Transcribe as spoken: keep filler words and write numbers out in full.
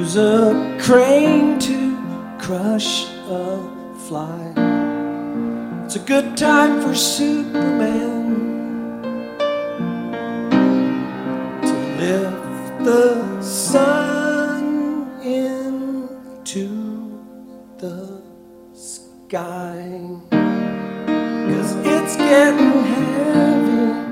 use a crane to crush a fly. It's a good time for Superman to lift the sun into the sky, 'cause it's getting heavy.